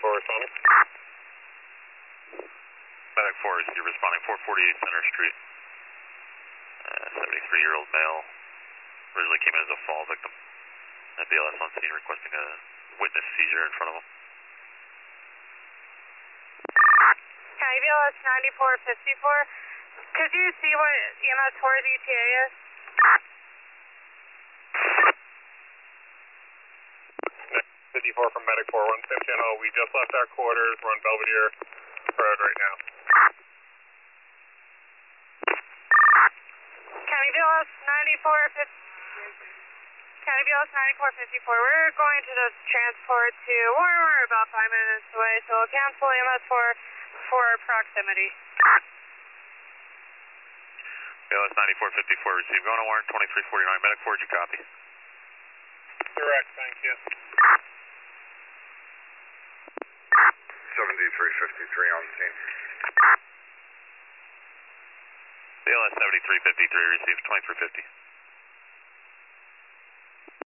responding. Medic 4 received responding 448 Center Street. 73-year-old male. Originally came in as a fall victim. BLS on scene requesting a witness seizure in front of him. County BLS 9454. Could you see what EMS 4's ETA is? 54 from Medic 4, 1 Sam Channel. We just left our quarters. We're on Belvedere Road right now. County BLS 9454. County BLS 9454. We're going to just transport to we're about 5 minutes away, so we'll cancel EMS for proximity. BLS 9454 received. Going to warrant 2349. Medic 4, did you copy? Direct, thank you. 7353 on scene. BLS 7353 received 2350.